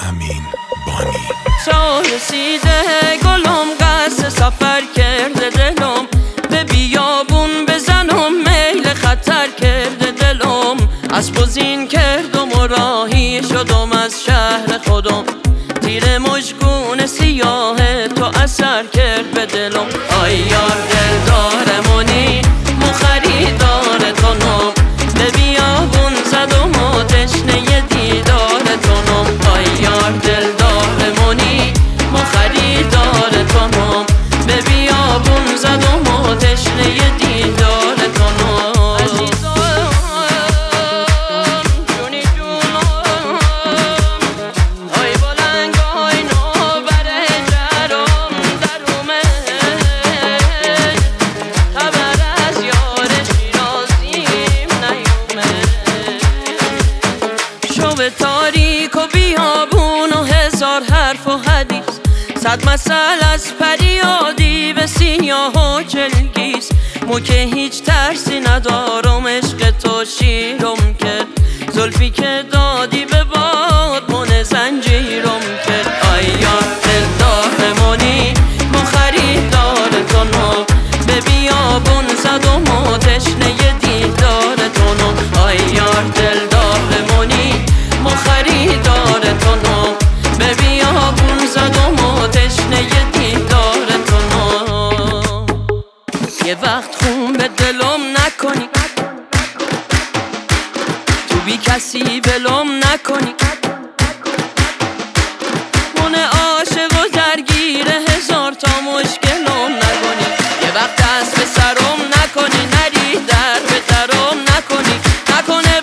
امین بانی. تا رسیده گلم قصد سفر کرده دلم، به بیابون بزنم میل خطر کرده دلم. اسب و زین کردم و راهی شدم از شهر خودم، تیر مژگون سیاه تو اثر کرد به دلم. آی یار دلدارمونی مو خریدار تونم، به بیابون زدم و تشنه دیدار تونم. آی یار دلدارمونی مو خریدار تونم، به بیابون زدم و تشنه دیدار تونم. به تاریک و بیابون و هزار حرف و حدیث، صد مثل از پریادی به سیاه و چلگیز. مو که هیچ ترسی ندارم، عشق تو شیرم کرد، زلفی که دادی به باد من زنجیرم کرد. آی یار دلدارمونی مو خریدار تونم، به بیابون زدم و تشنه دیدار تونم. آی یار دلدارمونی مو خریدار تونم، به بیابون زدم و تشنه دیدار تونم. یه وقت خون به دلم نکنی، تو بی کسی ولم نکنی، من عاشق و درگیر هزار تا مشکلم نکنی. یه وقت دست به سرم نکنی، نری در به درم نکنی، نکنه